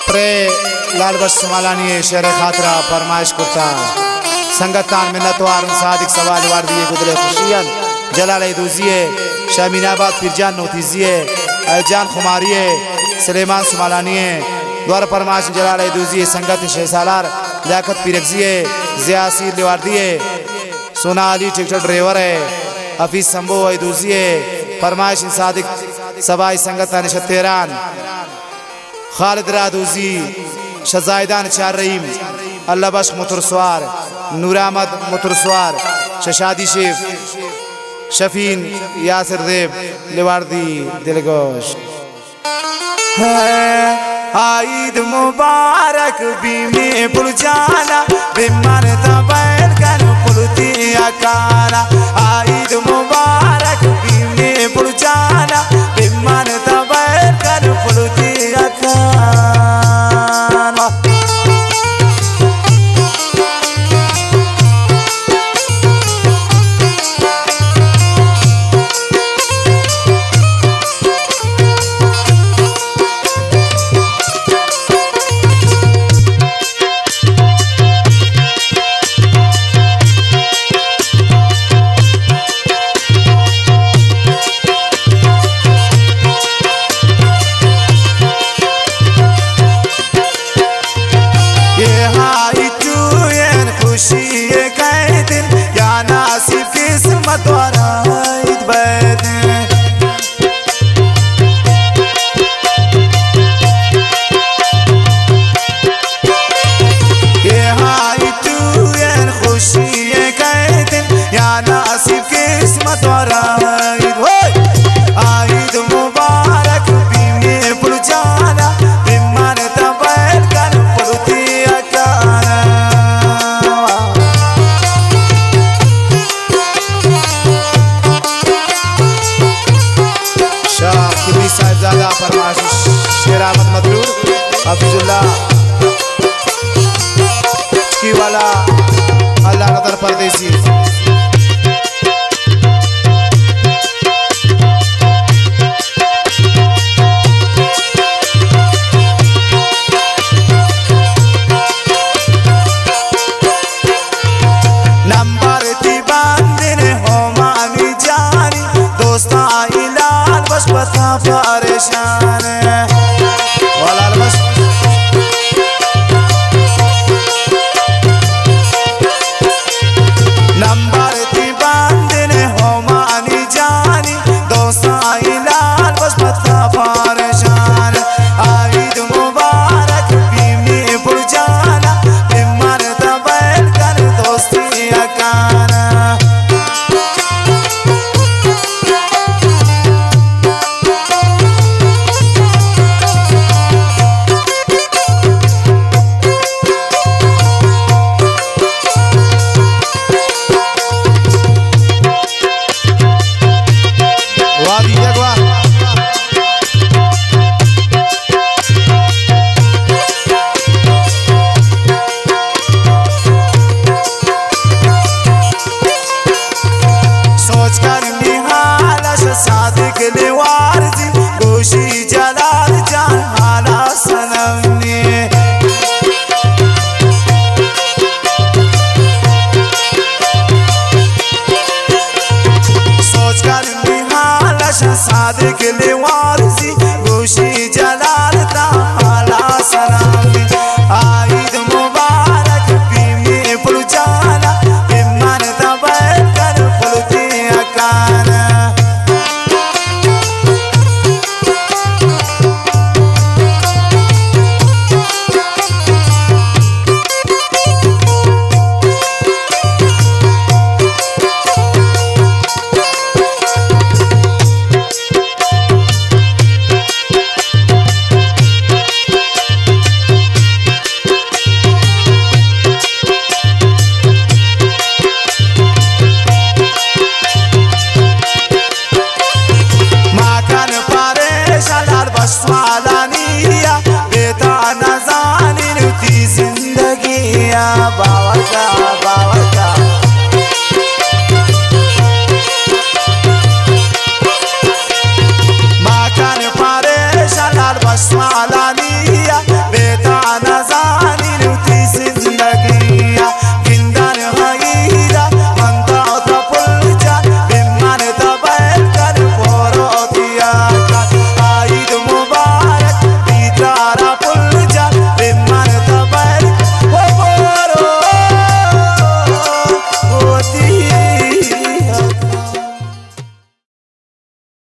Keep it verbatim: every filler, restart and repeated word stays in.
pray लाल बस समालानी शेर खातरा फरमाइश करता संगतान मिन्नतवार सादिक सवाल वार्दिए गुदले खुशियन जलाल दूजिए शामीनाबाद फिरजान नोतीजिए अलजान खुमारिए सलेमान समालानिए द्वार फरमाइश जलाल दूजिए संगत शेसालार लियाकत पिरगजिए जियासीर लिवार्दिए सोना अली ट्रैक्टर ड्राइवर है हफीज संभो दूजिए फरमाइश सादिक सबाई संगत निशत तेरान खालिद रादूजी शजायदान चार रहीम अल्लाह बख्श मुतरसवार नूर अहमद मुतरसवार शशादी शेफ शफीन यासिर देव लिवार्दी दिलगोश ईद मुबारक बीमे पुरजाना बिमर तबैल कर पुरती अकाना ईद मुबारक बीमे पुरजाना बिमर तबैल कर पुरती अकाना वाला अल्लाह नदर परदेसी नंबर ती बांधन हो मानी जानी दोस्ता इलाल बस बता परेशान